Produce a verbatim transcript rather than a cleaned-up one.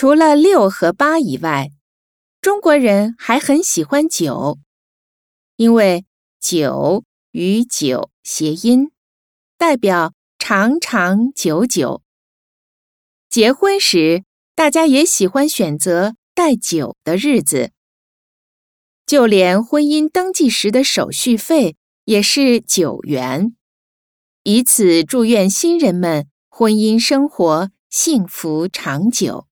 除了六和八以外，中国人还很喜欢九，因为九与久谐音，代表长长久久。结婚时，大家也喜欢选择带九的日子。就连婚姻登记时的手续费也是九元，以此祝愿新人们婚姻生活幸福长久。